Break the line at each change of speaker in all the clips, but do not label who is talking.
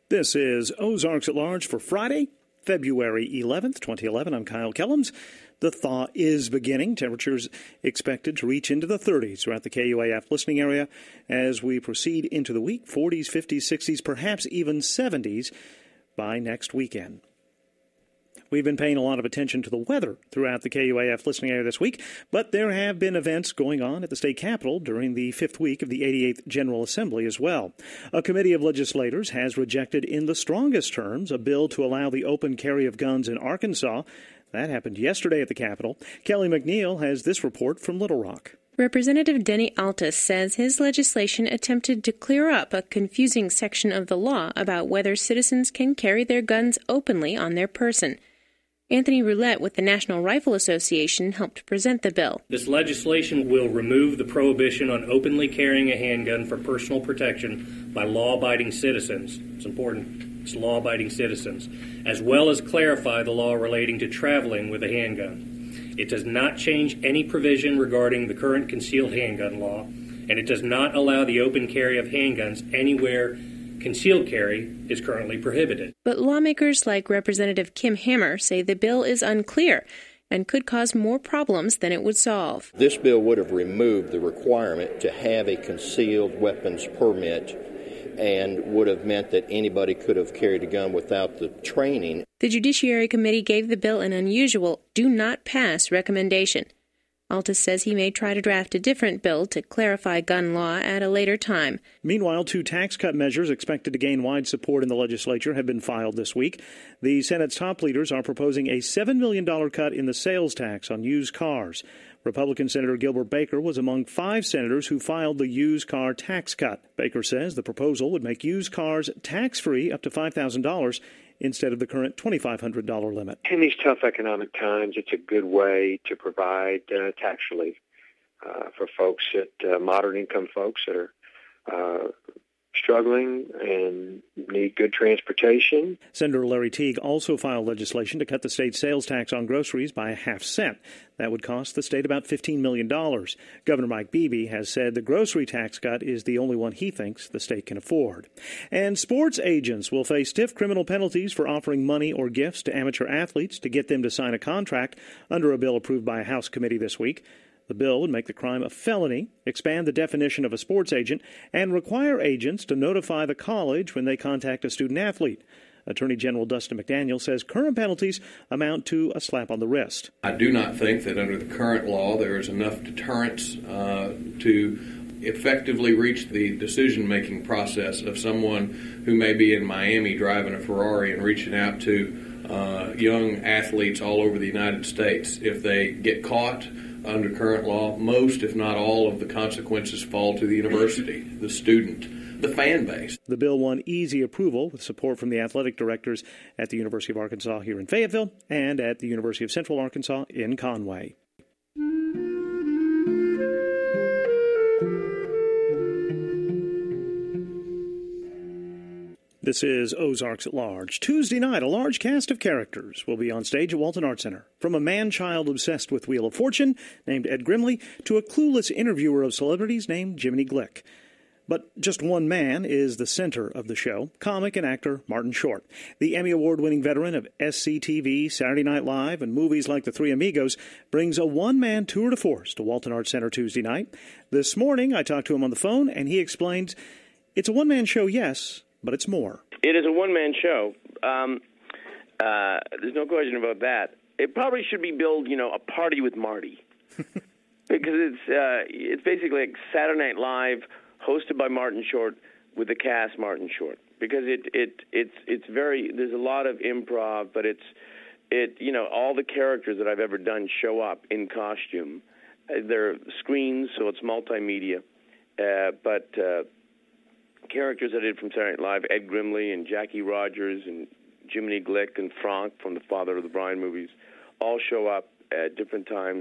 This is Ozarks at Large for Friday, February 11th, 2011. I'm Kyle Kellums. The thaw is beginning. Temperatures expected to reach into the 30s throughout the KUAF listening area as we proceed into the week. 40s, 50s, 60s, perhaps even 70s by next weekend. We've been paying a lot of attention to the weather throughout the KUAF listening area this week, but there have been events going on at the state capitol during the fifth week of the 88th General Assembly as well. A committee of legislators has rejected in the strongest terms a bill to allow the open carry of guns in Arkansas. That happened yesterday at the Capitol. Kelly McNeil has this report from Little Rock.
Representative Denny Altus says his legislation attempted to clear up a confusing section of the law about whether citizens can carry their guns openly on their person. Anthony Roulette with the National Rifle Association helped present the bill.
This legislation will remove the prohibition on openly carrying a handgun for personal protection by law-abiding citizens. It's important. It's law-abiding citizens, as well as clarify the law relating to traveling with a handgun. It does not change any provision regarding the current concealed handgun law, and it does not allow the open carry of handguns anywhere concealed carry is currently prohibited.
But lawmakers like Representative Kim Hammer say the bill is unclear and could cause more problems than it would solve.
This bill would have removed the requirement to have a concealed weapons permit and would have meant that anybody could have carried a gun without the training.
The Judiciary Committee gave the bill an unusual do not pass recommendation. Altus says he may try to draft a different bill to clarify gun law at a later time.
Meanwhile, two tax cut measures expected to gain wide support in the legislature have been filed this week. The Senate's top leaders are proposing a $7 million cut in the sales tax on used cars. Republican Senator Gilbert Baker was among 5 senators who filed the used car tax cut. Baker says the proposal would make used cars tax-free up to $5,000 instead of the current $2,500 limit.
In these tough economic times, it's a good way to provide tax relief for folks moderate income folks that are struggling and need good transportation.
Senator Larry Teague also filed legislation to cut the state's sales tax on groceries by 1/2 cent. That would cost the state about $15 million. Governor Mike Beebe has said the grocery tax cut is the only one he thinks the state can afford. And sports agents will face stiff criminal penalties for offering money or gifts to amateur athletes to get them to sign a contract under a bill approved by a House committee this week. The bill would make the crime a felony, expand the definition of a sports agent, and require agents to notify the college when they contact a student-athlete. Attorney General Dustin McDaniel says current penalties amount to a slap on the wrist.
I do not think that under the current law there is enough deterrence to effectively reach the decision-making process of someone who may be in Miami driving a Ferrari and reaching out to young athletes all over the United States. If they get caught under current law, most, if not all, of the consequences fall to the university, the student, the fan base.
The bill won easy approval with support from the athletic directors at the University of Arkansas here in Fayetteville and at the University of Central Arkansas in Conway. This is Ozarks at Large. Tuesday night, a large cast of characters will be on stage at Walton Arts Center. From a man-child obsessed with Wheel of Fortune, named Ed Grimley, to a clueless interviewer of celebrities named Jiminy Glick. But just one man is the center of the show, comic and actor Martin Short. The Emmy Award-winning veteran of SCTV, Saturday Night Live, and movies like The Three Amigos brings a one-man tour de force to Walton Arts Center Tuesday night. This morning, I talked to him on the phone, and he explained, it's a one-man show, yes, but it's more.
It is a one-man show. There's no question about that. It probably should be billed, a party with Marty, because it's basically like Saturday Night Live, hosted by Martin Short with the cast Martin Short. Because it's very, there's a lot of improv, but all the characters that I've ever done show up in costume. They're screens, so it's multimedia, but characters I did from Saturday Night Live, Ed Grimley and Jackie Rogers and Jiminy Glick and Frank from the Father of the Bride movies, all show up at different times.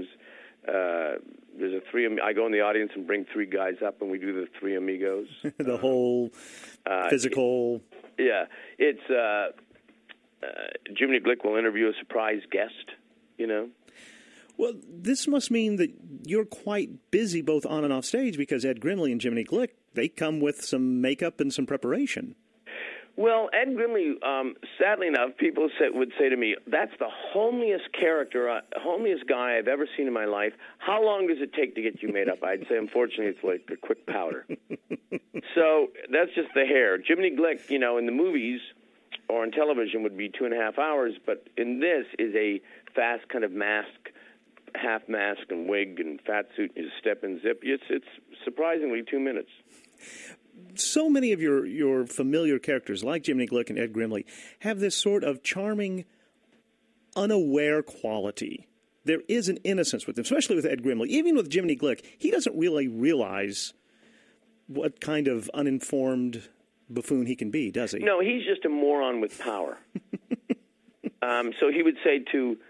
I go in the audience and bring 3 guys up, and we do the Three Amigos.
The whole physical.
It's Jiminy Glick will interview a surprise guest.
Well, this must mean that you're quite busy both on and off stage, because Ed Grimley and Jiminy Glick, they come with some makeup and some preparation.
Well, Ed Grimley, sadly enough, people would say to me, that's the homeliest guy I've ever seen in my life. How long does it take to get you made up? I'd say, unfortunately, it's like a quick powder. So that's just the hair. Jiminy Glick, in the movies or on television would be 2.5 hours, but in this is a fast kind of mask, half mask and wig and fat suit, and you just step and zip. It's surprisingly 2 minutes.
So many of your familiar characters, like Jiminy Glick and Ed Grimley, have this sort of charming, unaware quality. There is an innocence with them, especially with Ed Grimley. Even with Jiminy Glick, he doesn't really realize what kind of uninformed buffoon he can be, does he?
No, he's just a moron with power. So he would say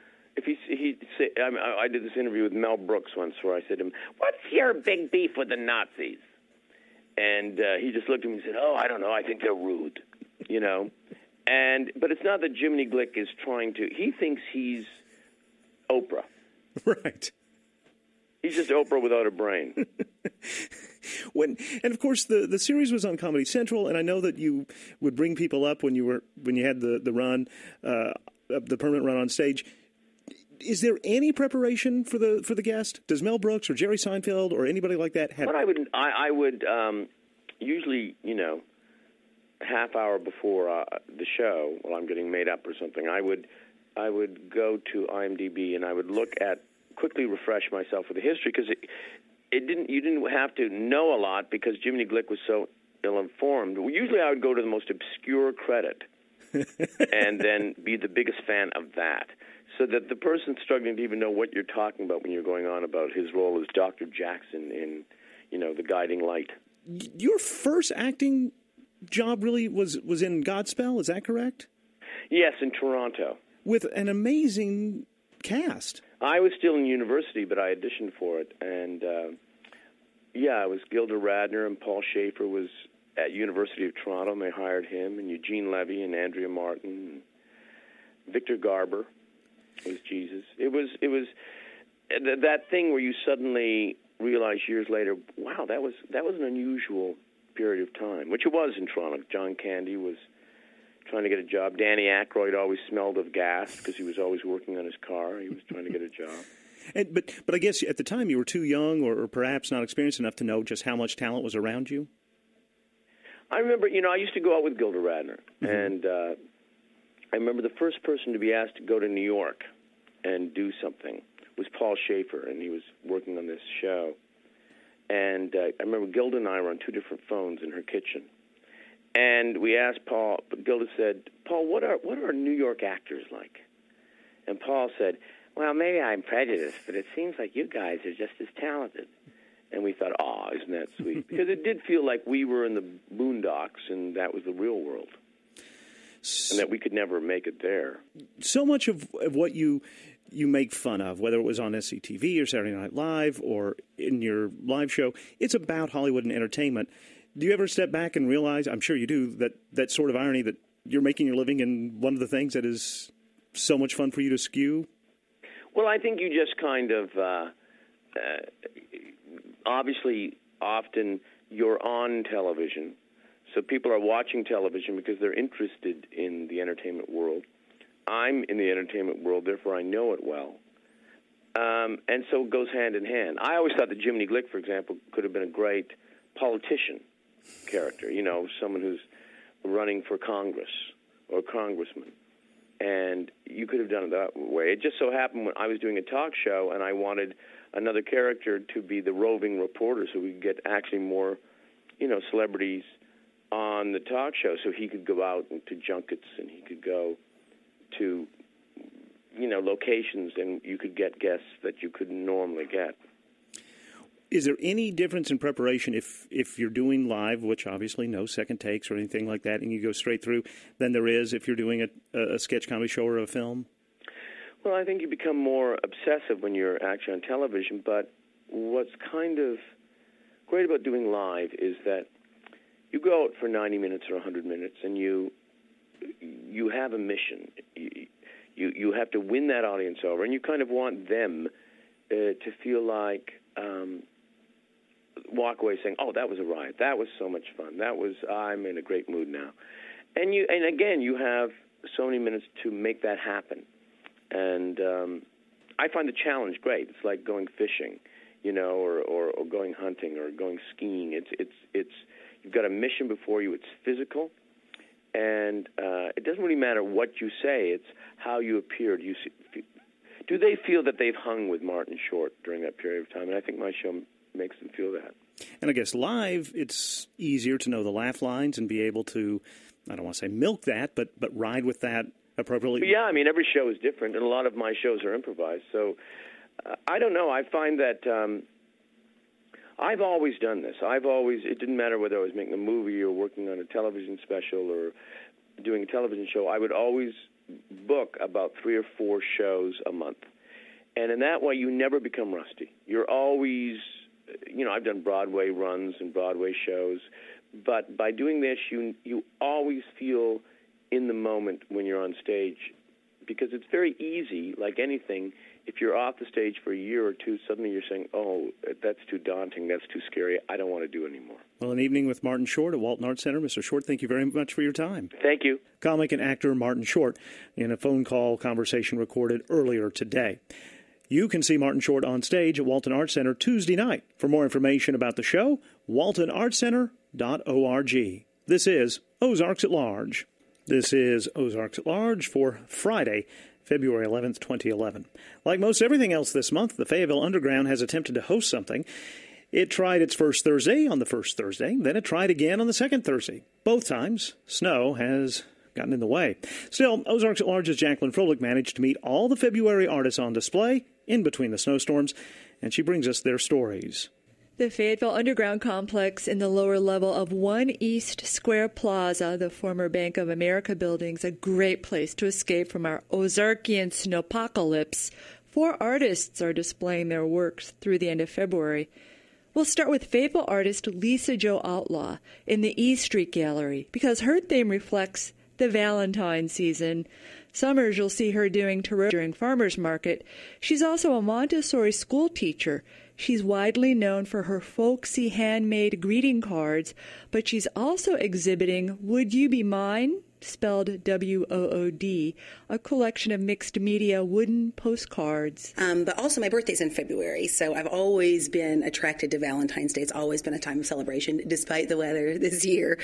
I did this interview with Mel Brooks once where I said to him, "What's your big beef with the Nazis?" And he just looked at me and said, "Oh, I don't know. I think they're rude," But it's not that Jiminy Glick is trying to. He thinks he's Oprah.
Right.
He's just Oprah without a brain.
And of course the series was on Comedy Central, and I know that you would bring people up when you had the run, the permanent run on stage. Is there any preparation for the guest? Does Mel Brooks or Jerry Seinfeld or anybody like that have?
What I would usually, half hour before the show, while I'm getting made up or something, I would go to IMDb and I would quickly refresh myself with the history, because you didn't have to know a lot because Jiminy Glick was so ill-informed. Usually I would go to the most obscure credit and then be the biggest fan of that, so that the person struggling to even know what you're talking about when you're going on about his role as Dr. Jackson in, The Guiding Light.
Your first acting job really was in Godspell, is that correct?
Yes, in Toronto.
With an amazing cast.
I was still in university, but I auditioned for it, and it was Gilda Radner, and Paul Schaefer was at University of Toronto, and they hired him, and Eugene Levy and Andrea Martin, and Victor Garber was Jesus. It was that thing where you suddenly realize years later, wow, that was an unusual period of time, which it was in Toronto. John Candy was trying to get a job. Danny Aykroyd always smelled of gas because he was always working on his car. He was trying to get a job.
But I guess at the time you were too young or perhaps not experienced enough to know just how much talent was around you?
I remember, I used to go out with Gilda Radner, and I remember the first person to be asked to go to New York and do something was Paul Schaefer, and he was working on this show. And I remember Gilda and I were on two different phones in her kitchen. And we asked Paul, but Gilda said, "Paul, what are New York actors like?" And Paul said, "Well, maybe I'm prejudiced, but it seems like you guys are just as talented." And we thought, "Oh, isn't that sweet?" Because it did feel like we were in the boondocks and that was the real world, and that we could never make it there.
So much of what you make fun of, whether it was on SCTV or Saturday Night Live or in your live show, it's about Hollywood and entertainment. Do you ever step back and realize, I'm sure you do, that sort of irony that you're making your living in one of the things that is so much fun for you to skew?
Well, I think you just kind of, obviously, often you're on television, so people are watching television because they're interested in the entertainment world. I'm in the entertainment world, therefore I know it well. And so it goes hand in hand. I always thought that Jiminy Glick, for example, could have been a great politician character, someone who's running for Congress or congressman. And you could have done it that way. It just so happened when I was doing a talk show and I wanted another character to be the roving reporter so we could get actually more, celebrities on the talk show, so he could go out to junkets and he could go to, locations, and you could get guests that you couldn't normally get.
Is there any difference in preparation if you're doing live, which obviously no second takes or anything like that, and you go straight through, than there is if you're doing a sketch comedy show or a film?
Well, I think you become more obsessive when you're actually on television, but what's kind of great about doing live is that you go out for 90 minutes or 100 minutes, and you have a mission. You have to win that audience over, and you kind of want them to feel like walk away saying, "Oh, that was a riot. That was so much fun. I'm in a great mood now." And again, you have so many minutes to make that happen. And I find the challenge great. It's like going fishing, or going hunting or going skiing. It's you've got a mission before you. It's physical, and it doesn't really matter what you say. It's how you appear. Do they feel that they've hung with Martin Short during that period of time? And I think my show makes them feel that.
And I guess live, it's easier to know the laugh lines and be able to, I don't want to say milk that, but ride with that appropriately.
But yeah, I mean, every show is different, and a lot of my shows are improvised. So I don't know. I find that I've always done this. It didn't matter whether I was making a movie or working on a television special or doing a television show. I would always book about 3 or 4 shows a month. And in that way, you never become rusty. You're always, I've done Broadway runs and Broadway shows, but by doing this, you always feel in the moment when you're on stage, because it's very easy, like anything, if you're off the stage for a year or two, suddenly you're saying, oh, that's too daunting, that's too scary, I don't want to do it anymore.
Well, an evening with Martin Short at Walton Arts Center. Mr. Short, thank you very much for your time.
Thank you.
Comic and actor Martin Short in a phone call conversation recorded earlier today. You can see Martin Short on stage at Walton Arts Center Tuesday night. For more information about the show, waltonartscenter.org. This is Ozarks at Large. This is Ozarks at Large for Friday, February 11th, 2011. Like most everything else this month, the Fayetteville Underground has attempted to host something. It tried its first Thursday on the first Thursday, then it tried again on the second Thursday. Both times, snow has gotten in the way. Still, Ozarks at Large's Jacqueline Froelich managed to meet all the February artists on display in between the snowstorms, and she brings us their stories.
The Fayetteville Underground Complex in the lower level of 1 East Square Plaza, the former Bank of America building, is a great place to escape from our Ozarkian snowpocalypse. 4 artists are displaying their works through the end of February. We'll start with Fayetteville artist Lisa Jo Outlaw in the E Street Gallery, because her theme reflects the Valentine season. Summers you'll see her doing tarot during farmers market. She's also a Montessori school teacher. She's widely known for her folksy handmade greeting cards, but she's also exhibiting Would You Be Mine, spelled W-O-O-D, a collection of mixed media wooden postcards.
But also my birthday's in February, so I've always been attracted to Valentine's Day. It's always been a time of celebration, despite the weather this year.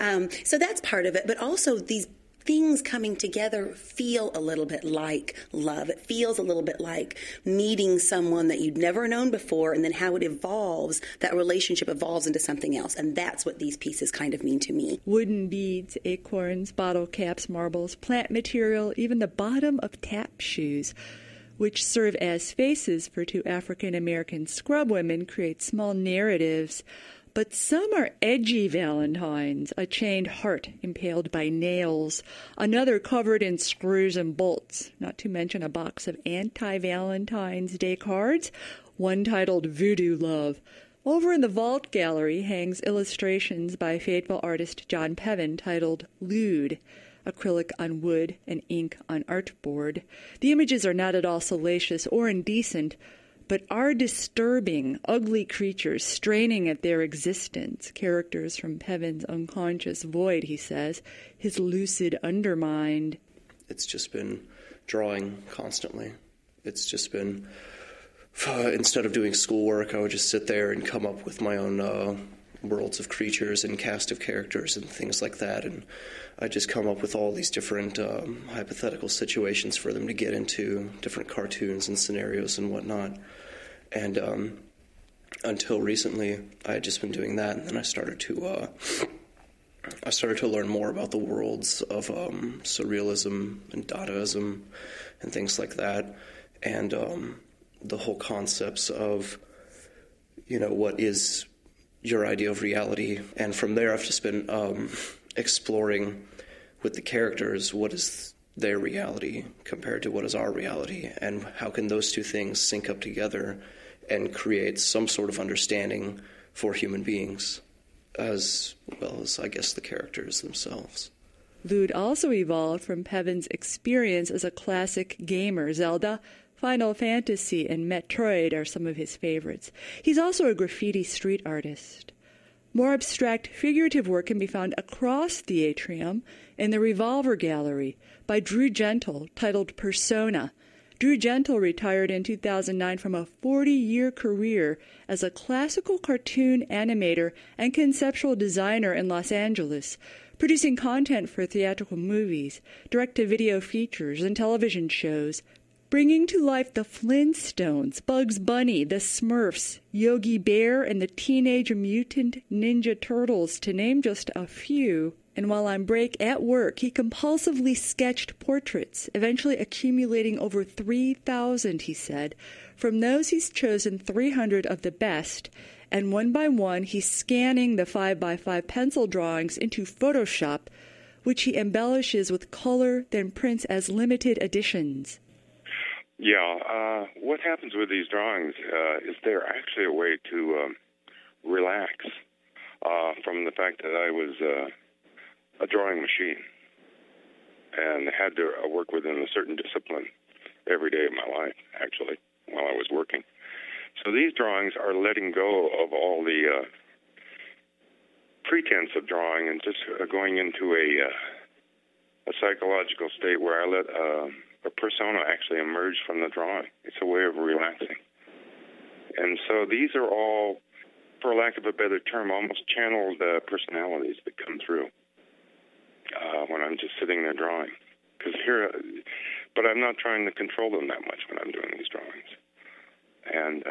So that's part of it, but also these things coming together feel a little bit like love. It feels a little bit like meeting someone that you'd never known before, and then how it evolves, that relationship evolves into something else. And that's what these pieces kind of mean to me.
Wooden beads, acorns, bottle caps, marbles, plant material, even the bottom of tap shoes, which serve as faces for 2 African-American scrub women, create small narratives. But some are edgy valentines, a chained heart impaled by nails, another covered in screws and bolts, not to mention a box of anti-Valentine's Day cards, one titled Voodoo Love. Over in the Vault Gallery hangs illustrations by Fayetteville artist John Pevin titled Lewd, acrylic on wood and ink on artboard. The images are not at all salacious or indecent, but are disturbing, ugly creatures straining at their existence, characters from Pevin's unconscious void, he says, his lucid undermind.
It's just been drawing constantly. It's just been, instead of doing schoolwork, I would just sit there and come up with my own worlds of creatures and cast of characters and things like that, and I just come up with all these different hypothetical situations for them to get into, different cartoons and scenarios and whatnot. And until recently, I had just been doing that, and then I started to learn more about the worlds of surrealism and Dadaism and things like that, and the whole concepts of, what is your idea of reality. And from there, I've just been exploring with the characters what is their reality compared to what is our reality, and how can those two things sync up together and create some sort of understanding for human beings, as well as, I guess, the characters themselves.
Lewd also evolved from Pevin's experience as a classic gamer. Zelda, Final Fantasy, and Metroid are some of his favorites. He's also a graffiti street artist. More abstract figurative work can be found across the atrium in the Revolver Gallery by Drew Gentle, titled Persona. Drew Gentle retired in 2009 from a 40-year career as a classical cartoon animator and conceptual designer in Los Angeles, producing content for theatrical movies, direct-to-video features, and television shows, bringing to life the Flintstones, Bugs Bunny, the Smurfs, Yogi Bear, and the Teenage Mutant Ninja Turtles, to name just a few. And while on break at work, he compulsively sketched portraits, eventually accumulating over 3,000, he said. From those, he's chosen 300 of the best, and one by one, he's scanning the 5x5 pencil drawings into Photoshop, which he embellishes with color, then prints as limited editions.
Yeah, what happens with these drawings is they're actually a way to relax from the fact that I was a drawing machine and had to work within a certain discipline every day of my life, actually, while I was working. So these drawings are letting go of all the pretense of drawing and just going into a psychological state where I let a persona actually emerge from the drawing. It's a way of relaxing. And so these are all, for lack of a better term, almost channeled personalities that come through when I'm just sitting there drawing. But I'm not trying to control them that much when I'm doing these drawings. And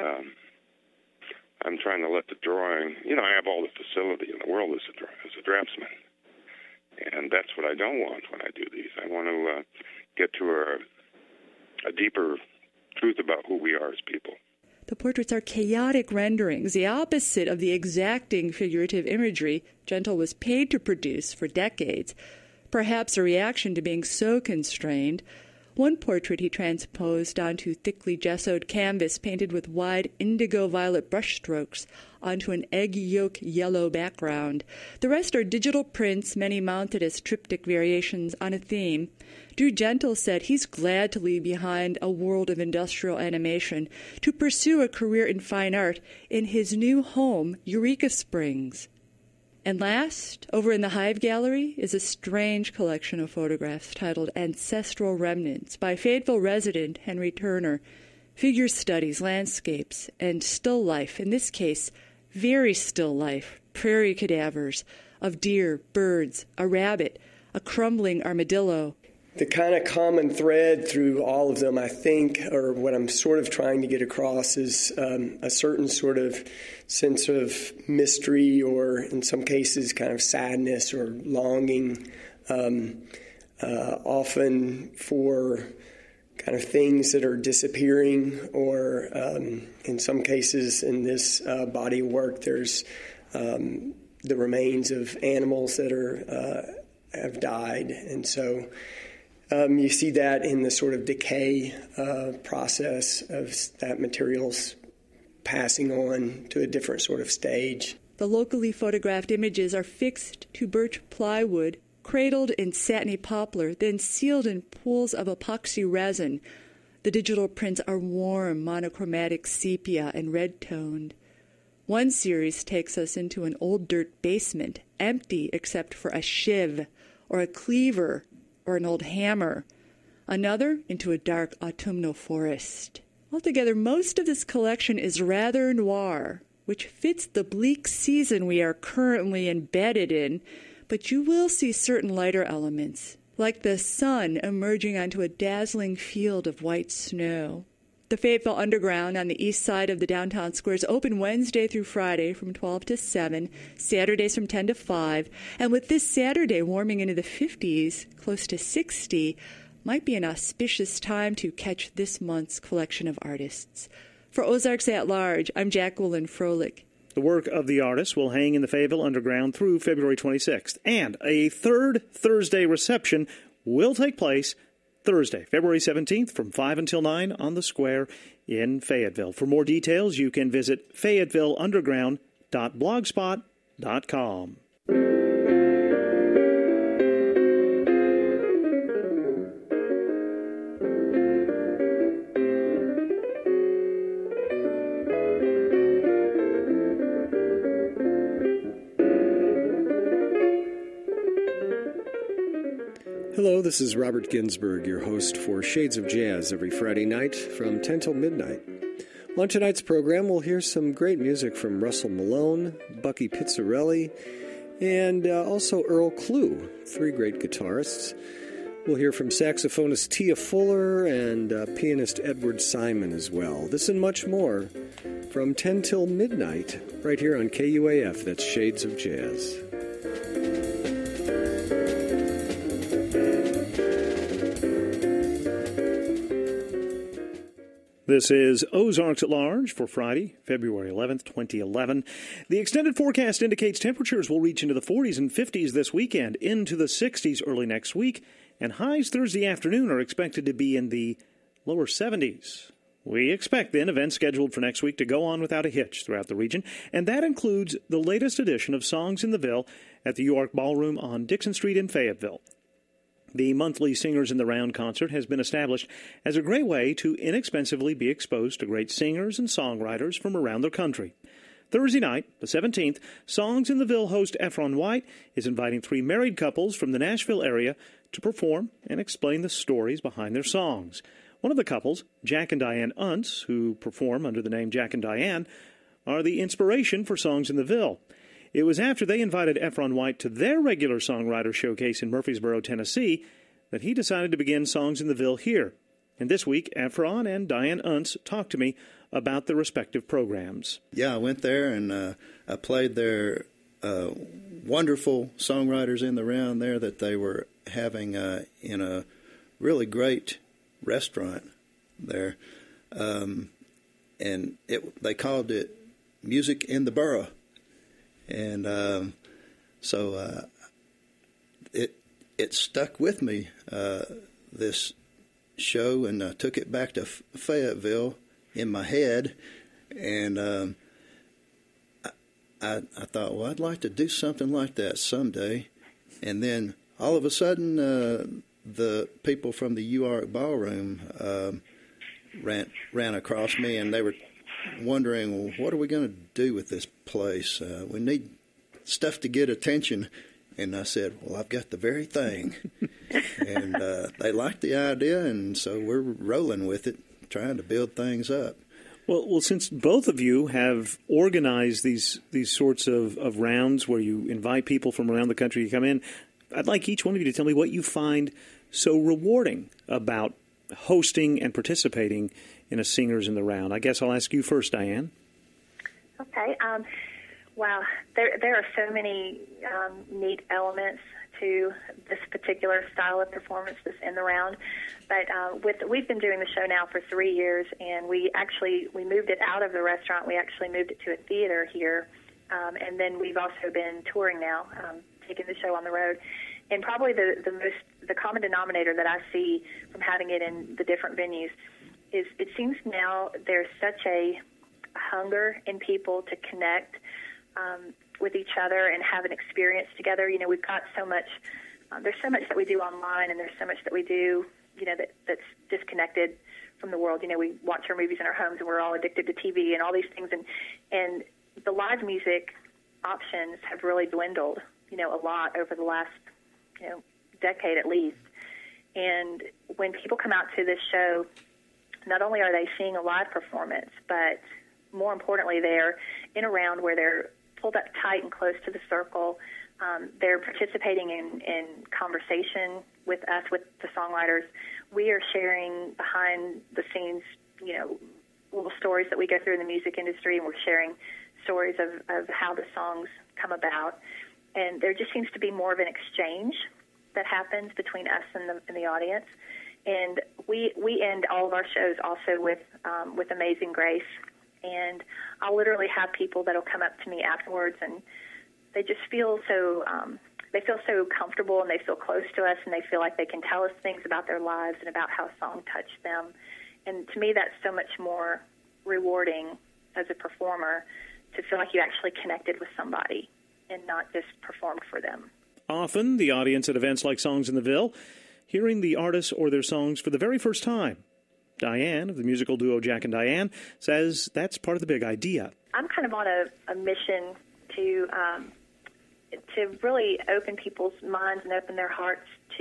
I'm trying to let the drawing, I have all the facility in the world as a draftsman. And that's what I don't want when I do these. I want to get to a deeper truth about who we are as people.
The portraits are chaotic renderings, the opposite of the exacting figurative imagery Gentle was paid to produce for decades, perhaps a reaction to being so constrained. One portrait he transposed onto thickly gessoed canvas painted with wide indigo-violet brushstrokes onto an egg yolk yellow background. The rest are digital prints, many mounted as triptych variations on a theme. Drew Gentle said he's glad to leave behind a world of industrial animation to pursue a career in fine art in his new home, Eureka Springs. And last, over in the Hive Gallery, is a strange collection of photographs titled Ancestral Remnants by Fayetteville resident Henry Turner. Figure studies, landscapes, and still life, in this case, very still life, prairie cadavers of deer, birds, a rabbit, a crumbling armadillo.
The kind of common thread through all of them, I think, or what I'm sort of trying to get across is a certain sort of sense of mystery or, in some cases, kind of sadness or longing, often for kind of things that are disappearing or, in some cases, in this body of work, there's the remains of animals that have died. And so you see that in the sort of decay process of that material's passing on to a different sort of stage.
The locally photographed images are fixed to birch plywood, cradled in satiny poplar, then sealed in pools of epoxy resin. The digital prints are warm, monochromatic sepia and red-toned. One series takes us into an old dirt basement, empty except for a shiv or a cleaver or an old hammer, another into a dark autumnal forest. Altogether, most of this collection is rather noir, which fits the bleak season we are currently embedded in, but you will see certain lighter elements, like the sun emerging onto a dazzling field of white snow. The Fayetteville Underground on the east side of the downtown square is open Wednesday through Friday from 12 to 7, Saturdays from 10 to 5, and with this Saturday warming into the 50s, close to 60, might be an auspicious time to catch this month's collection of artists. For Ozarks at Large, I'm Jacqueline Froelich.
The work of the artist will hang in the Fayetteville Underground through February 26th, and a third Thursday reception will take place Thursday, February 17th from 5 until 9 on the square in Fayetteville. For more details, you can visit fayettevilleunderground.blogspot.com.
Hello, this is Robert Ginsburg, your host for Shades of Jazz every Friday night from 10 till midnight. On tonight's program, we'll hear some great music from Russell Malone, Bucky Pizzarelli, and also Earl Klugh, three great guitarists. We'll hear from saxophonist Tia Fuller and pianist Edward Simon as well. This and much more from 10 till midnight right here on KUAF. That's Shades of Jazz.
This is Ozarks at Large for Friday, February 11th, 2011. The extended forecast indicates temperatures will reach into the 40s and 50s this weekend, into the 60s early next week, and highs Thursday afternoon are expected to be in the lower 70s. We expect, then, events scheduled for next week to go on without a hitch throughout the region, and that includes the latest edition of Songs in the Ville at the York Ballroom on Dixon Street in Fayetteville. The monthly Singers in the Round concert has been established as a great way to inexpensively be exposed to great singers and songwriters from around the country. Thursday night, the 17th, Songs in the Ville host Efron White is inviting three married couples from the Nashville area to perform and explain the stories behind their songs. One of the couples, Jack and Diane Unz, who perform under the name Jack and Diane, are the inspiration for Songs in the Ville. It was after they invited Efron White to their regular songwriter showcase in Murfreesboro, Tennessee, that he decided to begin Songs in the Ville here. And this week, Efron and Diane Unz talked to me about their respective programs.
Yeah, I went there and I played their wonderful songwriters in the round there that they were having in a really great restaurant there. And they called it Music in the Borough. And so it stuck with me, this show, and I took it back to Fayetteville in my head, and I thought, well, I'd like to do something like that someday. And then all of a sudden, the people from the York Ballroom ran across me, and they were wondering, well, what are we going to do with this place? We need stuff to get attention. And I said, well, I've got the very thing. And they liked the idea, and so we're rolling with it, trying to build things up.
Well, since both of you have organized these sorts of rounds where you invite people from around the country to come in, I'd like each one of you to tell me what you find so rewarding about hosting and participating in a Singers in the Round. I guess I'll ask you first, Diane.
Okay. Wow, there are so many neat elements to this particular style of performance, this in the round. But we've been doing the show now for 3 years, and we moved it out of the restaurant. We actually moved it to a theater here, and then we've also been touring now, taking the show on the road. And probably the common denominator that I see from having it in the different venues is it seems now there's such a hunger in people to connect with each other and have an experience together. You know, we've got so much, there's so much that we do online, and there's so much that we do, you know, that's disconnected from the world. You know, we watch our movies in our homes, and we're all addicted to TV and all these things. And the live music options have really dwindled, you know, a lot over the last, you know, decade at least. And when people come out to this show, not only are they seeing a live performance, but more importantly, they're in a round where they're pulled up tight and close to the circle. They're participating in conversation with us, with the songwriters. We are sharing behind the scenes, you know, little stories that we go through in the music industry, and we're sharing stories of how the songs come about. And there just seems to be more of an exchange that happens between us and the audience. And we end all of our shows also with Amazing Grace. And I'll literally have people that'll come up to me afterwards, and they just feel so comfortable, and they feel close to us, and they feel like they can tell us things about their lives and about how a song touched them. And to me, that's so much more rewarding as a performer, to feel like you actually connected with somebody and not just performed for them.
Often, the audience at events like Songs in the Ville, hearing the artists or their songs for the very first time. Diane, of the musical duo Jack and Diane, says that's part of the big idea.
I'm kind of on a mission to really open people's minds and open their hearts to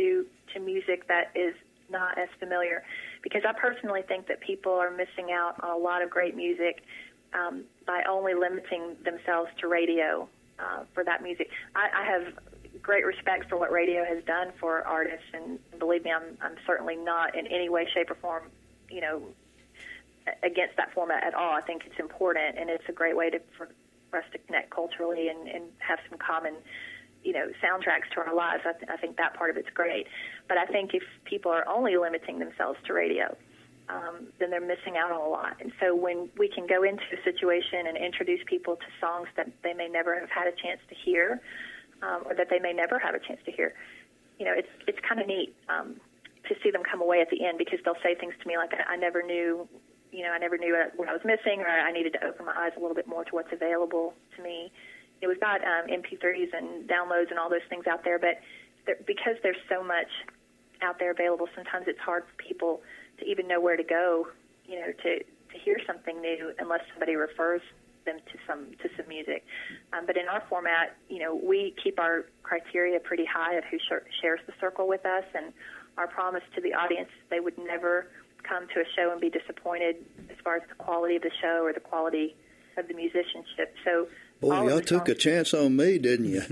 to music that is not as familiar, because I personally think that people are missing out on a lot of great music by only limiting themselves to radio for that music. I have great respect for what radio has done for artists, and believe me, I'm certainly not in any way, shape, or form, against that format at all. I think it's important, and it's a great way for us to connect culturally and have some common, soundtracks to our lives. I think that part of it's great. But I think if people are only limiting themselves to radio, then they're missing out on a lot. And so when we can go into a situation and introduce people to songs that they may never have had a chance to hear, or that they may never have a chance to hear, it's kind of neat to see them come away at the end, because they'll say things to me like, I never knew what I was missing, or I needed to open my eyes a little bit more to what's available to me. We've got MP3s and downloads and all those things out there, but because there's so much out there available, sometimes it's hard for people to even know where to go, to hear something new, unless somebody refers them to some music. But in our format, we keep our criteria pretty high of who shares the circle with us, and our promise to the audience, they would never come to a show and be disappointed as far as the quality of the show or the quality of the musicianship. So,
boy, y'all took a chance on me, didn't you?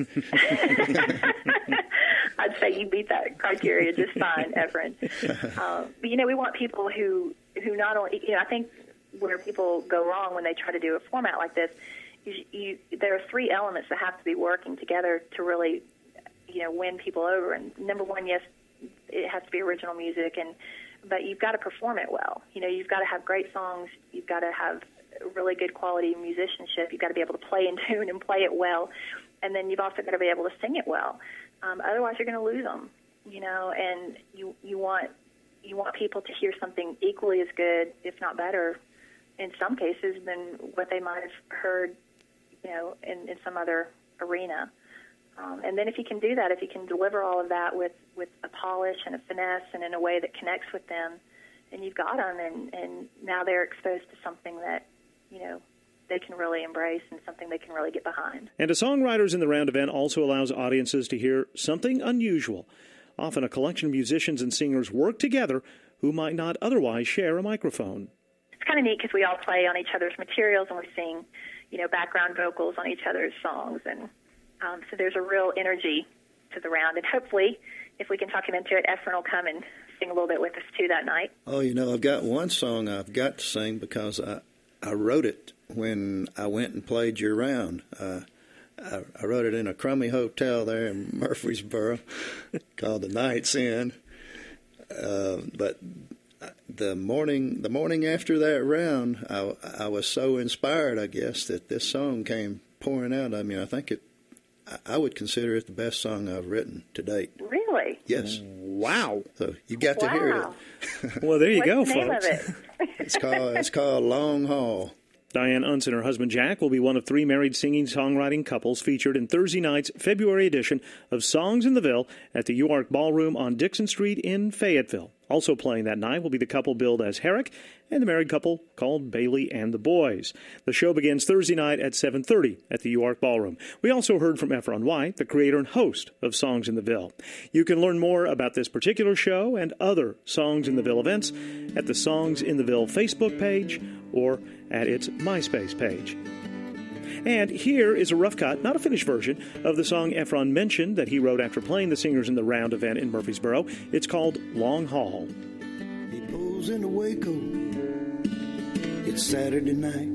I'd say you beat that criteria just fine, Efren. But, we want people who not only, I think where people go wrong when they try to do a format like this, there are three elements that have to be working together to really, win people over. And number one, yes, it has to be original music, but you've got to perform it well. You've got to have great songs. You've got to have really good quality musicianship. You've got to be able to play in tune and play it well, and then you've also got to be able to sing it well. Otherwise, you're going to lose them. And you want people to hear something equally as good, if not better, in some cases, than what they might have heard, in some other arena. And then if you can do that, if you can deliver all of that with a polish and a finesse and in a way that connects with them, then you've got them, and now they're exposed to something that, they can really embrace and something they can really get behind.
And a Songwriters in the Round event also allows audiences to hear something unusual. Often a collection of musicians and singers work together who might not otherwise share a microphone.
It's kind of neat because we all play on each other's materials, and we sing, background vocals on each other's songs, and so there's a real energy to the round. And hopefully, if we can talk him into it, Efren will come and sing a little bit with us, too, that night.
Oh, I've got one song I've got to sing because I wrote it when I went and played your round. I wrote it in a crummy hotel there in Murfreesboro called the Night's Inn. But the morning after that round, I was so inspired, I guess, that this song came pouring out. I mean, I would consider it the best song I've written to date.
Really?
Yes.
Wow.
So you got to hear it.
Well, there you go,
What's the name
folks.
of it?
It's called Long Haul.
Diane Unz and her husband Jack will be one of three married singing-songwriting couples featured in Thursday night's February edition of Songs in the Ville at the UARK Ballroom on Dixon Street in Fayetteville. Also playing that night will be the couple billed as Herrick and the married couple called Bailey and the Boys. The show begins Thursday night at 7:30 at the UARK Ballroom. We also heard from Efron White, the creator and host of Songs in the Ville. You can learn more about this particular show and other Songs in the Ville events at the Songs in the Ville Facebook page or at its MySpace page. And here is a rough cut, not a finished version, of the song Efron mentioned that he wrote after playing the Singers in the Round event in Murfreesboro. It's called Long Haul.
He pulls into Waco. It's Saturday night.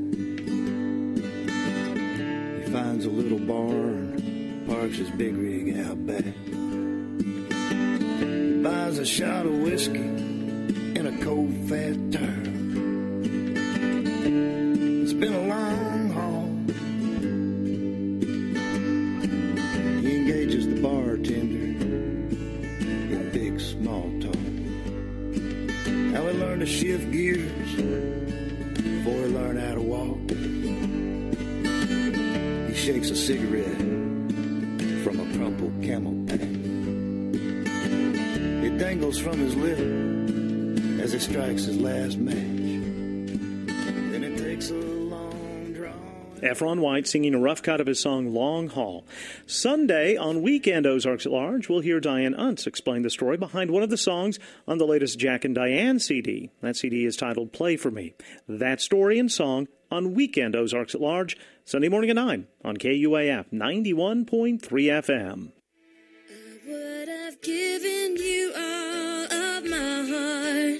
He finds a little barn, parks his big rig out back. He buys a shot of whiskey and a cold fat tire. It's been a long haul. He engages the bartender in big small talk. How he learned to shift gears before he learned how to walk. He shakes a cigarette from a crumpled camel pack. It dangles from his lip as he strikes his last match. Then it takes a long draw.
Efron White singing a rough cut of his song Long Haul. Sunday, on Weekend Ozarks at Large, we'll hear Diane Unz explain the story behind one of the songs on the latest Jack and Diane CD. That CD is titled Play For Me. That story and song on Weekend Ozarks at Large, Sunday morning at 9 on KUAF 91.3 FM.
I would have given you all of my heart,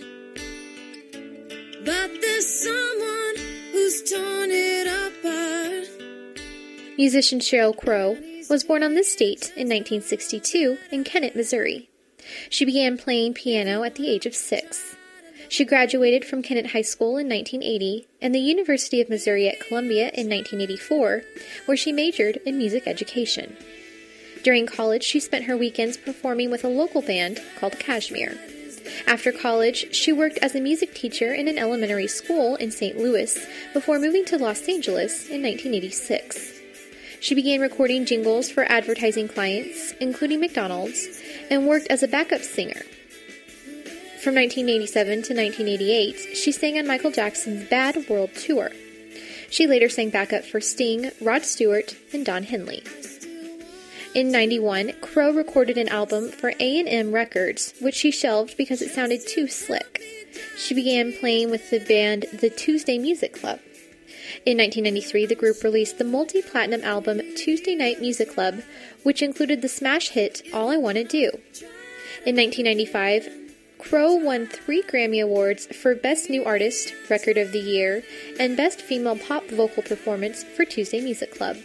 but there's someone who's torn it apart.
Musician Sheryl Crow was born on this date in 1962 in Kennett, Missouri. She began playing piano at the age of 6. She graduated from Kennett High School in 1980 and the University of Missouri at Columbia in 1984, where she majored in music education. During college, she spent her weekends performing with a local band called Kashmir. After college, she worked as a music teacher in an elementary school in St. Louis before moving to Los Angeles in 1986. She began recording jingles for advertising clients, including McDonald's, and worked as a backup singer. From 1987 to 1988, she sang on Michael Jackson's Bad World Tour. She later sang backup for Sting, Rod Stewart, and Don Henley. In 1991, Crow recorded an album for A&M Records, which she shelved because it sounded too slick. She began playing with the band The Tuesday Music Club. In 1993, the group released the multi-platinum album Tuesday Night Music Club, which included the smash hit All I Wanna Do. In 1995, Crow won 3 Grammy Awards for Best New Artist, Record of the Year, and Best Female Pop Vocal Performance for Tuesday Music Club.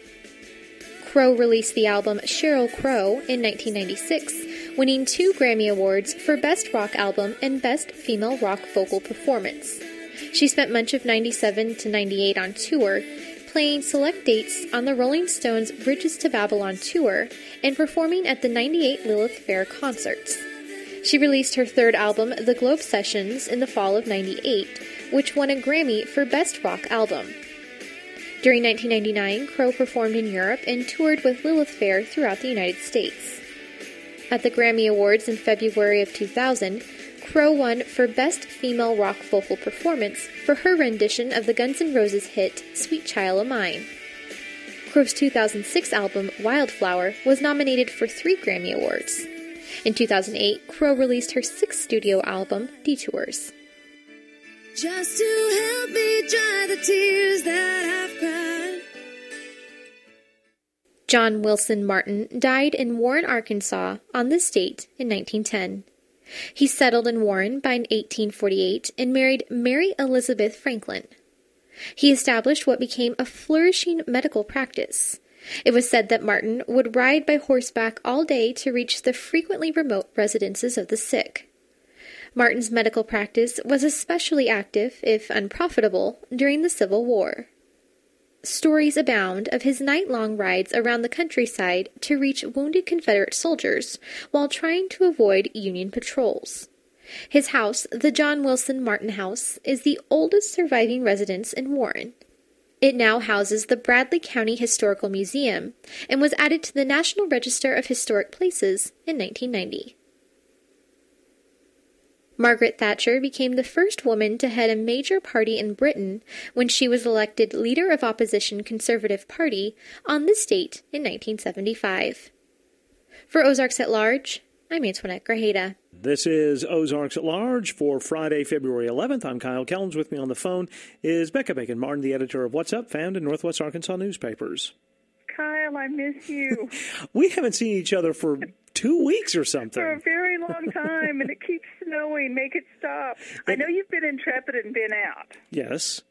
Crow released the album Sheryl Crow in 1996, winning 2 Grammy Awards for Best Rock Album and Best Female Rock Vocal Performance. She spent much of 97 to 98 on tour, playing select dates on the Rolling Stones' Bridges to Babylon tour and performing at the 98 Lilith Fair concerts. She released her 3rd album, The Globe Sessions, in the fall of 98, which won a Grammy for Best Rock Album. During 1999, Crow performed in Europe and toured with Lilith Fair throughout the United States. At the Grammy Awards in February of 2000, Crow won for Best Female Rock Vocal Performance for her rendition of the Guns N' Roses hit Sweet Child O' Mine. Crow's 2006 album, Wildflower, was nominated for 3 Grammy Awards. In 2008, Crow released her 6th studio album, Detours.
Just to help me dry the tears that I've cried.
John Wilson Martin died in Warren, Arkansas on this date in 1910. He settled in Warren by 1848 and married Mary Elizabeth Franklin. He established what became a flourishing medical practice. It was said that Martin would ride by horseback all day to reach the frequently remote residences of the sick. Martin's medical practice was especially active, if unprofitable, during the Civil War. Stories abound of his night-long rides around the countryside to reach wounded Confederate soldiers while trying to avoid Union patrols. His house, the John Wilson Martin House, is the oldest surviving residence in Warren. It now houses the Bradley County Historical Museum and was added to the National Register of Historic Places in 1990. Margaret Thatcher became the first woman to head a major party in Britain when she was elected leader of opposition Conservative Party on this date in 1975. For Ozarks at Large, I'm Antoinette Grajeda.
This is Ozarks at Large for Friday, February 11th. I'm Kyle Kellums. With me on the phone is Becca Bacon-Martin, the editor of What's Up, found in Northwest Arkansas newspapers.
Kyle, I miss you.
We haven't seen each other for 2 weeks or something.
For a very long time, and it keeps snowing. Make it stop. I know you've been intrepid and been out.
Yes.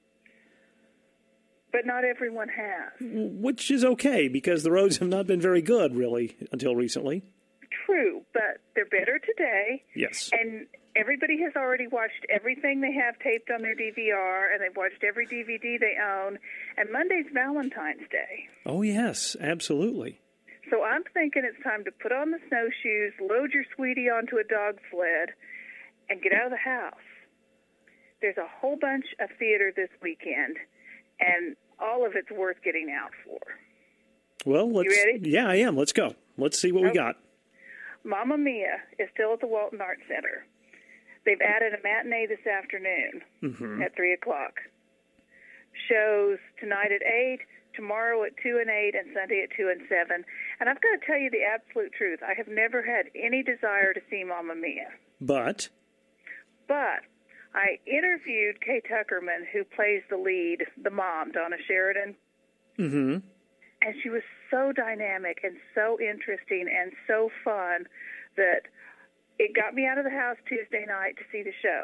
But not everyone has.
Which is okay, because the roads have not been very good, really, until recently.
True, but they're better today.
Yes.
And everybody has already watched everything they have taped on their DVR, and they've watched every DVD they own. And Monday's Valentine's Day.
Oh, yes, absolutely.
So I'm thinking it's time to put on the snowshoes, load your sweetie onto a dog sled, and get out of the house. There's a whole bunch of theater this weekend, and all of it's worth getting out for.
Well,
you ready?
Yeah, I am. Let's go. Let's see what we got.
Mamma Mia is still at the Walton Arts Center. They've added a matinee this afternoon at 3 o'clock. shows tonight at 8, tomorrow at 2 and 8, and Sunday at 2 and 7. And I've got to tell you the absolute truth. I have never had any desire to see Mamma Mia.
But
I interviewed Kay Tuckerman, who plays the lead, the mom, Donna Sheridan.
Mm-hmm.
And she was so dynamic and so interesting and so fun that it got me out of the house Tuesday night to see the show.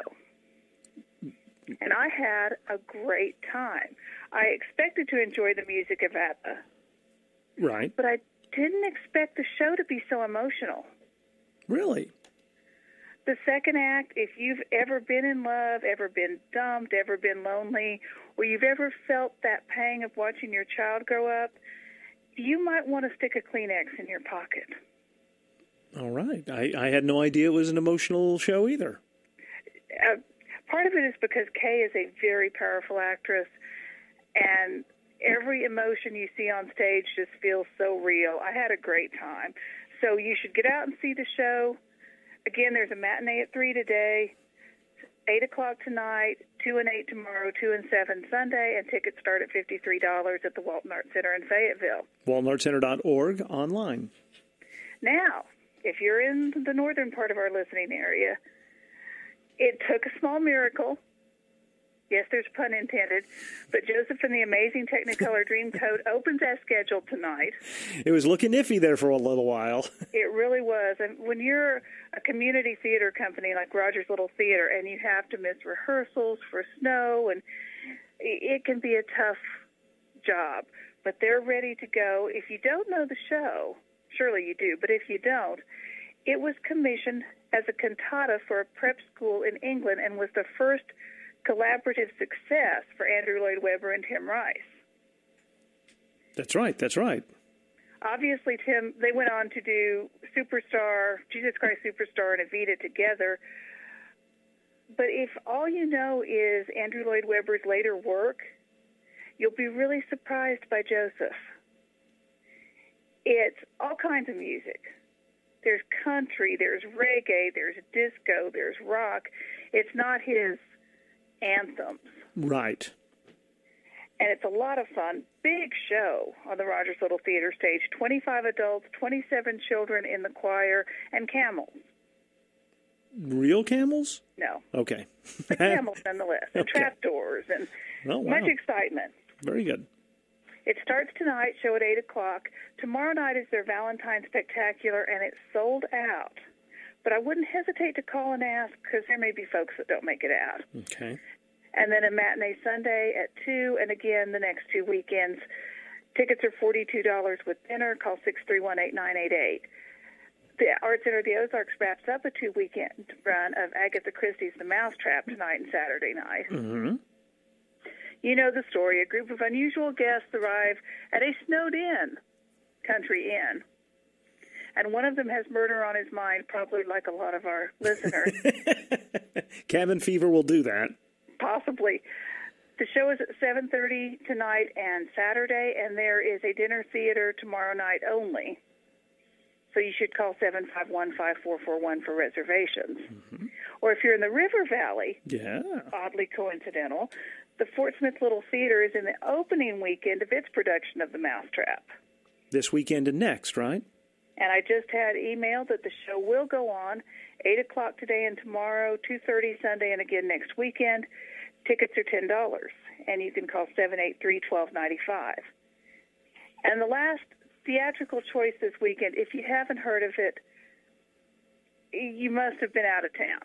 And I had a great time. I expected to enjoy the music of ABBA.
Right.
But I didn't expect the show to be so emotional.
Really?
The second act, if you've ever been in love, ever been dumped, ever been lonely, or you've ever felt that pang of watching your child grow up, you might want to stick a Kleenex in your pocket.
All right. I had no idea it was an emotional show either.
Part of it is because Kay is a very powerful actress, and every emotion you see on stage just feels so real. I had a great time. So you should get out and see the show. Again, there's a matinee at 3 today, 8 o'clock tonight, 2 and 8 tomorrow, 2 and 7 Sunday, and tickets start at $53 at the Walton Arts Center in Fayetteville.
WaltonArtsCenter.org online.
Now, if you're in the northern part of our listening area, it took a small miracle. Yes, there's a pun intended. But Joseph and the Amazing Technicolor Dreamcoat opens as scheduled tonight.
It was looking iffy there for a little while.
It really was. And when you're a community theater company like Rogers Little Theater and you have to miss rehearsals for snow, and it can be a tough job. But they're ready to go. If you don't know the show, surely you do, but if you don't, it was commissioned as a cantata for a prep school in England and was the first collaborative success for Andrew Lloyd Webber and Tim Rice.
That's right.
Obviously, Tim, they went on to do Superstar, Jesus Christ Superstar, and Evita together. But if all you know is Andrew Lloyd Webber's later work, you'll be really surprised by Joseph. It's all kinds of music. There's country, there's reggae, there's disco, there's rock. It's not his anthems.
Right.
And it's a lot of fun. Big show on the Rogers Little Theater stage. 25 adults, 27 children in the choir, and camels.
Real camels?
No.
Okay.
But camels nonetheless, and
Okay.
trapdoors, and
wow.
much excitement.
Very good.
It starts tonight, show at 8 o'clock. Tomorrow night is their Valentine's Spectacular, and it's sold out. But I wouldn't hesitate to call and ask, because there may be folks that don't make it out.
Okay.
And then a matinee Sunday at 2, and again the next 2 weekends. Tickets are $42 with dinner. Call 631-8988. The Art Center of the Ozarks wraps up a 2-weekend run of Agatha Christie's The Mousetrap tonight and Saturday night.
Mm-hmm.
You know the story. A group of unusual guests arrive at a snowed-in country inn. And one of them has murder on his mind, probably like a lot of our listeners.
Cabin fever will do that.
Possibly. The show is at 7:30 tonight and Saturday, and there is a dinner theater tomorrow night only. So you should call 751-5441 for reservations. Mm-hmm. Or if you're in the River Valley, oddly coincidental, the Fort Smith Little Theater is in the opening weekend of its production of The Mousetrap.
This weekend and next, right?
And I just had email that the show will go on 8 o'clock today and tomorrow, 2:30 Sunday, and again next weekend. Tickets are $10, and you can call 783-1295. And the last theatrical choice this weekend, if you haven't heard of it, you must have been out of town.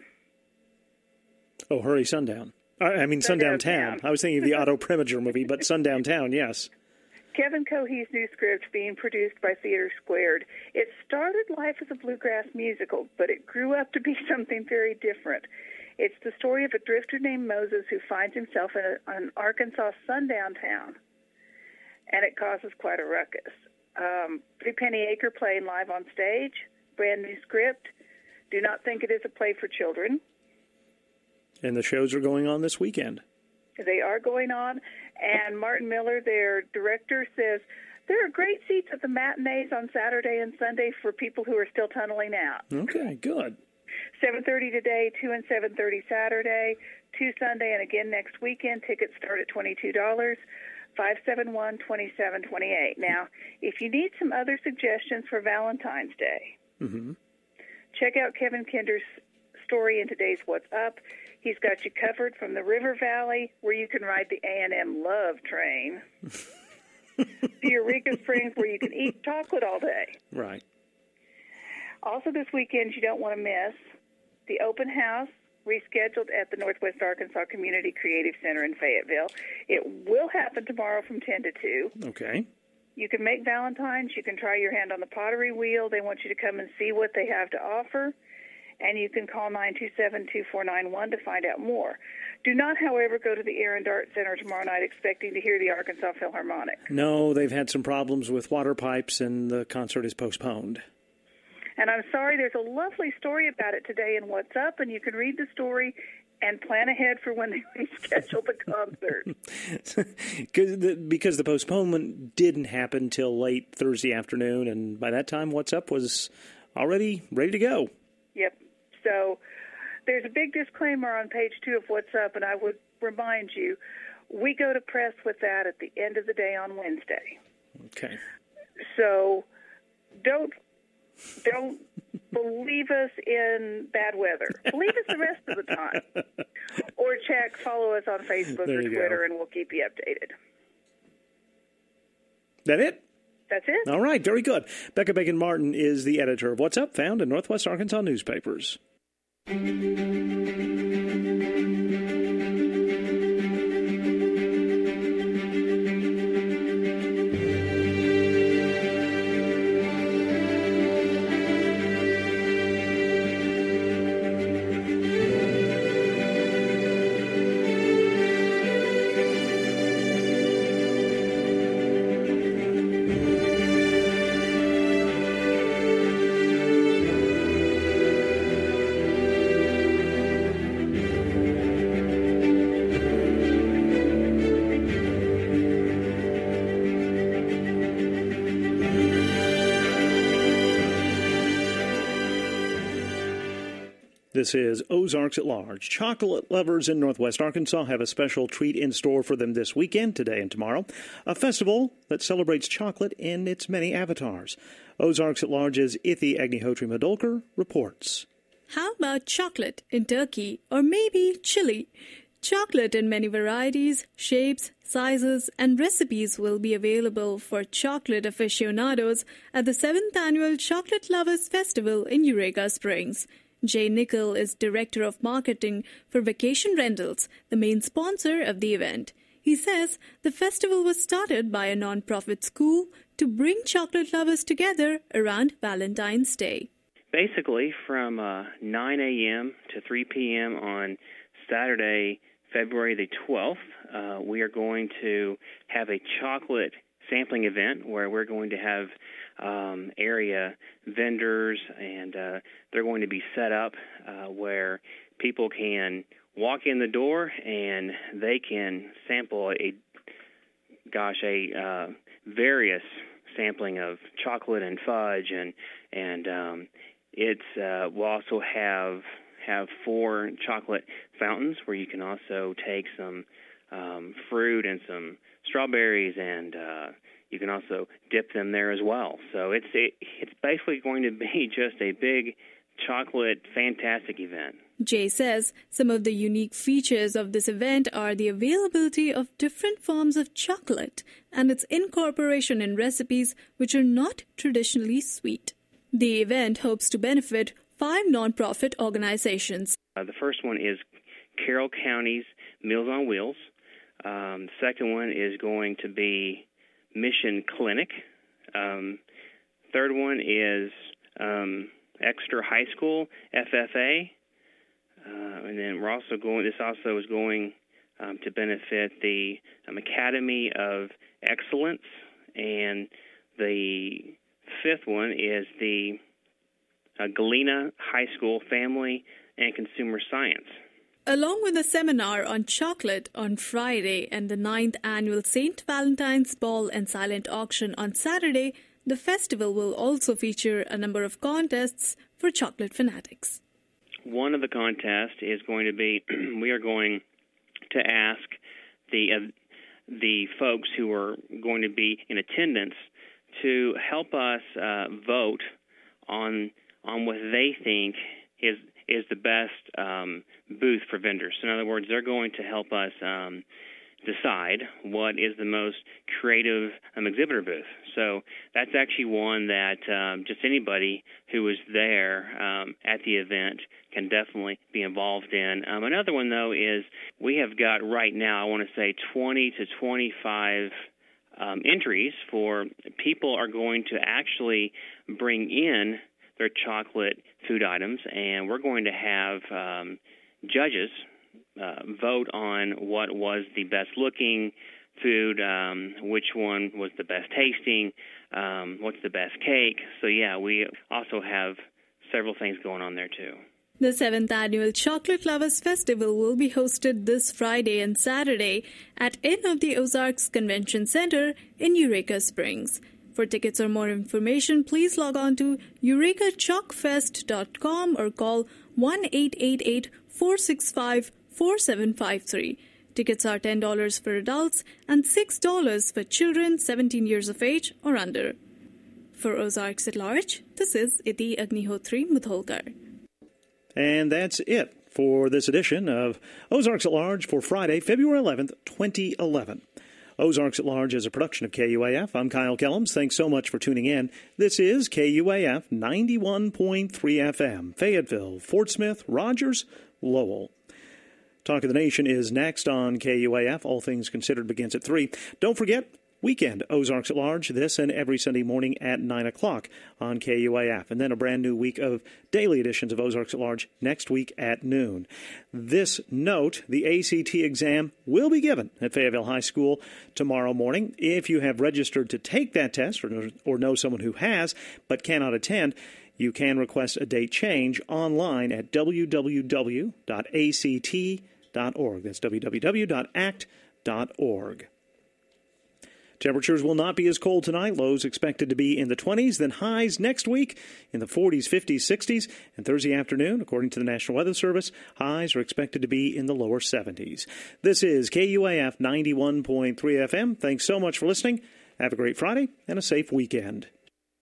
Oh, Hurry Sundown. I mean Sundown Town. I was thinking of the Otto Preminger movie, but Sundown Town, yes.
Kevin Cohee's new script being produced by Theater Squared. It started life as a bluegrass musical, but it grew up to be something very different. It's the story of a drifter named Moses who finds himself in an Arkansas sundown town, and it causes quite a ruckus. Three Penny Acre playing live on stage, brand new script. Do not think it is a play for children.
And the shows are going on this weekend.
They are going on, and Martin Miller, their director, says there are great seats at the matinees on Saturday and Sunday for people who are still tunneling out.
Okay, good.
7:30 today, 2 and 7:30 Saturday, 2 Sunday, and again next weekend. Tickets start at $22. 571-2728. Now, if you need some other suggestions for Valentine's Day, check out Kevin Kinder's story in today's What's Up. He's got you covered from the River Valley, where you can ride the A&M Love Train, to Eureka Springs, where you can eat chocolate all day.
Right.
Also this weekend, you don't want to miss the open house, rescheduled at the Northwest Arkansas Community Creative Center in Fayetteville. It will happen tomorrow from 10 to 2.
Okay.
You can make Valentine's. You can try your hand on the pottery wheel. They want you to come and see what they have to offer. And you can call 927-2491 to find out more. Do not, however, go to the Air and Dart Center tomorrow night expecting to hear the Arkansas Philharmonic.
No, they've had some problems with water pipes, and the concert is postponed.
And I'm sorry, there's a lovely story about it today in What's Up, and you can read the story and plan ahead for when they reschedule the concert.
Because the postponement didn't happen till late Thursday afternoon, and by that time, What's Up was already ready to go.
Yep. So there's a big disclaimer on page 2 of What's Up, and I would remind you, we go to press with that at the end of the day on Wednesday.
Okay.
So don't believe us in bad weather. Believe us the rest of the time. Or follow us on Facebook or Twitter, and we'll keep you updated.
That it?
That's it.
All right, very good. Becca Bacon-Martin is the editor of What's Up, found in Northwest Arkansas newspapers. This is Ozarks at Large. Chocolate lovers in Northwest Arkansas have a special treat in store for them this weekend, today and tomorrow. A festival that celebrates chocolate in its many avatars. Ozarks at Large's Ithi Agnihotri Madolkar reports.
How about chocolate in turkey or maybe chili? Chocolate in many varieties, shapes, sizes, and recipes will be available for chocolate aficionados at the 7th Annual Chocolate Lovers Festival in Eureka Springs. Jay Nickel is Director of Marketing for Vacation Rentals, the main sponsor of the event. He says the festival was started by a non-profit school to bring chocolate lovers together around Valentine's Day.
Basically, from 9 a.m. to 3 p.m. on Saturday, February the 12th, we are going to have a chocolate sampling event where we're going to have area vendors, and they're going to be set up where people can walk in the door and they can sample a various sampling of chocolate and fudge, and we'll also have 4 chocolate fountains where you can also take some fruit and some strawberries, and you can also dip them there as well. So it's basically going to be just a big chocolate fantastic event.
Jay says some of the unique features of this event are the availability of different forms of chocolate and its incorporation in recipes which are not traditionally sweet. The event hopes to benefit 5 nonprofit organizations.
The first one is Carroll County's Meals on Wheels. The second one is going to be Mission Clinic. Third one is Exeter High School, FFA. And then this also is going to benefit the Academy of Excellence. And the fifth one is the Galena High School Family and Consumer Science.
Along with a seminar on chocolate on Friday and the 9th Annual St. Valentine's Ball and Silent Auction on Saturday, the festival will also feature a number of contests for chocolate fanatics.
one of the contests is going to be we are going to ask the folks who are going to be in attendance to help us vote on what they think is the best booth for vendors. So in other words, they're going to help us decide what is the most creative exhibitor booth. So that's actually one that just anybody who is there at the event can definitely be involved in. Another one, though, is we have got right now, I want to say 20 to 25 entries for people are going to actually bring in their chocolate food items, and we're going to have judges vote on what was the best looking food, which one was the best tasting, what's the best cake. So, yeah, we also have several things going on there, too.
The 7th Annual Chocolate Lovers Festival will be hosted this Friday and Saturday at Inn of the Ozarks Convention Center in Eureka Springs. For tickets or more information, please log on to eurekachalkfest.com or call 1-888-465-4753. Tickets are $10 for adults and $6 for children 17 years of age or under. For Ozarks at Large, this is Iti Agnihotri Mudholkar.
And that's it for this edition of Ozarks at Large for Friday, February 11th, 2011. Ozarks at Large is a production of KUAF. I'm Kyle Kellums. Thanks so much for tuning in. This is KUAF 91.3 FM, Fayetteville, Fort Smith, Rogers, Lowell. Talk of the Nation is next on KUAF. All Things Considered begins at 3. Don't forget, weekend Ozarks at Large, this and every Sunday morning at 9 o'clock on KUAF. And then a brand new week of daily editions of Ozarks at Large next week at noon. This note, the ACT exam will be given at Fayetteville High School tomorrow morning. If you have registered to take that test or know someone who has but cannot attend, you can request a date change online at www.act.org. That's www.act.org. Temperatures will not be as cold tonight. Lows expected to be in the 20s, then highs next week in the 40s, 50s, 60s. And Thursday afternoon, according to the National Weather Service, highs are expected to be in the lower 70s. This is KUAF 91.3 FM. Thanks so much for listening. Have a great Friday and a safe weekend.